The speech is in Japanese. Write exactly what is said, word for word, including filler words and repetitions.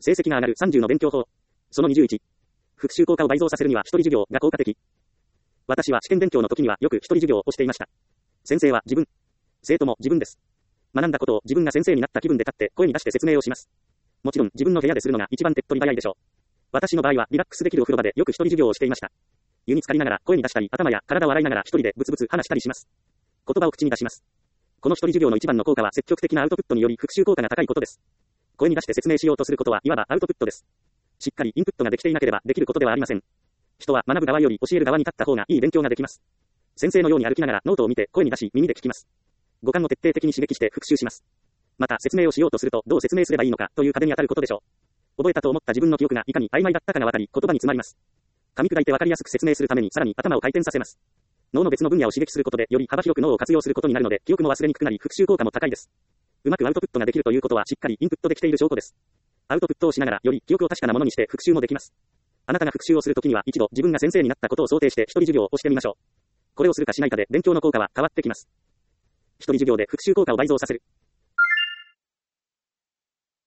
成績が上がるさんじゅうの勉強法。そのにじゅういち。復習効果を倍増させるには一人授業が効果的。私は試験勉強の時にはよく一人授業をしていました。先生は自分。生徒も自分です。学んだことを自分が先生になった気分で立って声に出して説明をします。もちろん自分の部屋でするのが一番手っ取り早いでしょう。私の場合はリラックスできるお風呂場でよく一人授業をしていました。湯に浸かりながら声に出したり頭や体を洗いながら一人でブツブツ話したりします。言葉を口に出します。この一人授業の一番の効果は積極的なアウトプットにより復習効果が高いことです。声に出して説明しようとすることはいわばアウトプットです。しっかりインプットができていなければできることではありません。人は学ぶ側より教える側に立った方がいい勉強ができます。先生のように歩きながらノートを見て声に出し耳で聞きます。五感を徹底的に刺激して復習します。また説明をしようとするとどう説明すればいいのかという壁に当たることでしょう。覚えたと思った自分の記憶がいかに曖昧だったかがわかり言葉に詰まります。噛み砕いてわかりやすく説明するためにさらに頭を回転させます。脳の別の分野を刺激することでより幅広く脳を活用することになるので記憶も忘れにくくなり復習効果も高いです。うまくアウトプットができるということはしっかりインプットできている証拠です。アウトプットをしながらより記憶を確かなものにして復習もできます。あなたが復習をするときには一度自分が先生になったことを想定して一人授業をしてみましょう。これをするかしないかで勉強の効果は変わってきます。一人授業で復習効果を倍増させる。